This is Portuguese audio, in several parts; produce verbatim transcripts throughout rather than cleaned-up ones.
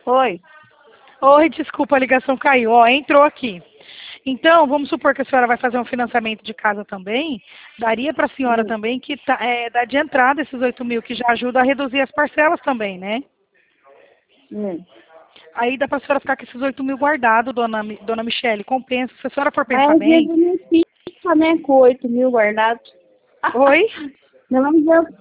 Oi. Oi, desculpa, a ligação caiu. Ó, entrou aqui. Então, vamos supor que a senhora vai fazer um financiamento de casa também. Daria para a senhora Hum. também que tá, é, dar de entrada esses oito mil, que já ajuda a reduzir as parcelas também, né? Hum. Aí dá para a senhora ficar com esses oito mil guardados, dona, Mi- dona Michele. Compensa. Se a senhora for Aí pensar às vezes bem. não fica, né, com oito mil guardados. Oi? Não, mas eu...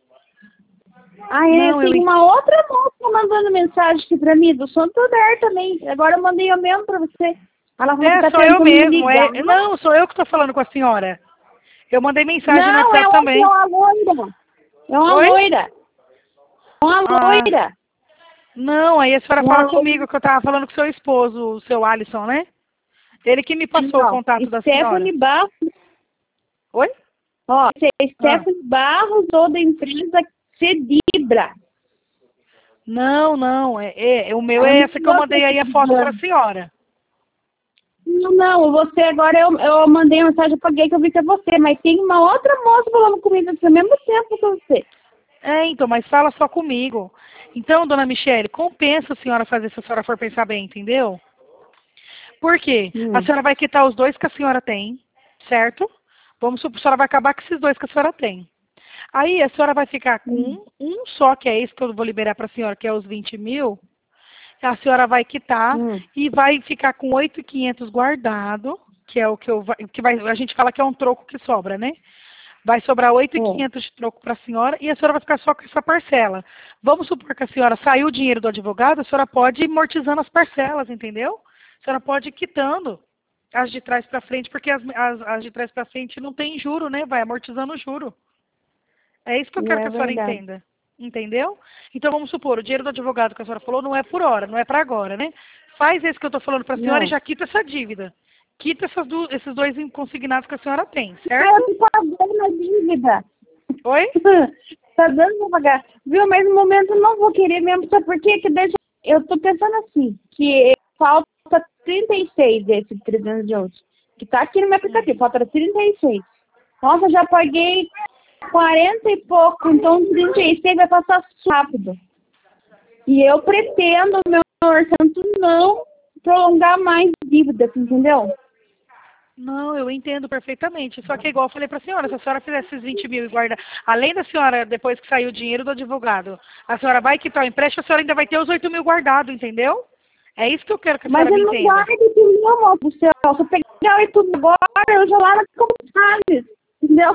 Ah, é, Não, eu. tem uma outra moça mandando mensagem aqui pra mim, do Santander também. Agora eu mandei eu mesmo pra você. Ela falou que É, tá sou eu tentando me mesmo. ligar. É, não, sou eu que estou falando com a senhora. Eu mandei mensagem no Não, é WhatsApp outra, é também. uma loira. É uma Oi? loira. É uma Ah, loira. não, aí a senhora Uma fala loira. comigo que eu estava falando com o seu esposo, o seu Alisson, né? Ele que me passou o Não, contato da senhora. Stephanie Barros. Oi? Ó, Ah. Stephanie Barros ou da empresa Cedibra. Não, não. É, é, o meu Ela é me essa que eu enviou mandei aí a foto para essa. a senhora. Não, não, você agora eu, eu mandei uma mensagem, eu paguei que eu vi que é você, mas tem uma outra moça falando comigo ao mesmo tempo que você. É, então, mas fala só comigo. Então, dona Michele, compensa a senhora fazer se a senhora for pensar bem, entendeu? Por quê? A Hum. senhora vai quitar os dois que a senhora tem, certo? Vamos supor, a senhora vai acabar com esses dois que a senhora tem. Aí a senhora vai ficar com Hum. um, um só, que é esse que eu vou liberar para a senhora, que é os vinte mil. A senhora vai quitar Hum. e vai ficar com oito mil e quinhentos guardado, que é o que, eu, vai- que vai, a gente fala que é um troco que sobra, né? Vai sobrar oito mil e É. quinhentos de troco para a senhora e a senhora vai ficar só com essa parcela. Vamos supor que a senhora saiu o dinheiro do advogado, a senhora pode ir amortizando as parcelas, entendeu? A senhora pode ir quitando as de trás para frente, porque as, as, as de trás para frente não tem juro, né? Vai amortizando o juro. É isso que eu quero que É a senhora verdade. entenda. Entendeu? Então vamos supor, o dinheiro do advogado que a senhora falou não é por hora, não é para agora, né? Faz esse que eu estou falando para a senhora e Não. já quita essa dívida. Quita essas du- esses dois consignados que a senhora tem, Ah, certo? eu tô pagando a dívida. Oi? Tá dando pra pagar. Viu, mas no momento eu não vou querer mesmo, sabe por quê? Que deixa... Eu tô pensando assim, que falta trinta e seis desse trezentos e onze. Que tá aqui no meu Hum. aplicativo, falta trinta e seis. Nossa, já paguei quarenta e pouco, então trinta e seis vai passar rápido. E eu pretendo, meu orçamento, não prolongar mais dívidas, entendeu? Não, eu entendo perfeitamente. Só que é igual eu falei para a senhora, se a senhora fizer esses vinte mil e guardar, além da senhora, depois que sair o dinheiro do advogado, a senhora vai quitar o empréstimo, a senhora ainda vai ter os oito mil guardados, entendeu? É isso que eu quero que a Mas senhora me eu não entenda. guardo tudo, não, amor do céu. Se eu pegar e tudo agora, eu já lá na Campos Salles, entendeu?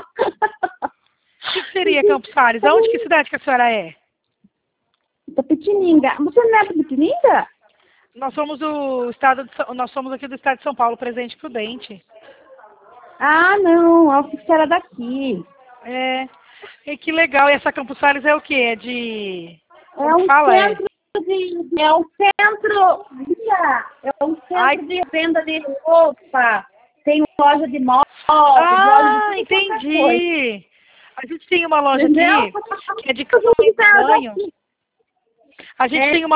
O que que seria Campos Salles? Aonde, que cidade que a senhora é? Tapetininga. Você não é Tapetininga? Nós somos do estado de, São- nós somos aqui do estado de São Paulo, Presidente Prudente. Ah, não. Eu pensei que era daqui. É. E que legal. E essa Campos Salles é o quê? É de. É Como que um fala? É. centro de... É um centro... É um Ai. centro de venda de roupa. Tem loja de móveis, loja de Ah, tudo quanto é coisa. entendi. A gente tem uma loja Entendeu? aqui que é de cama e banho. A gente É tem uma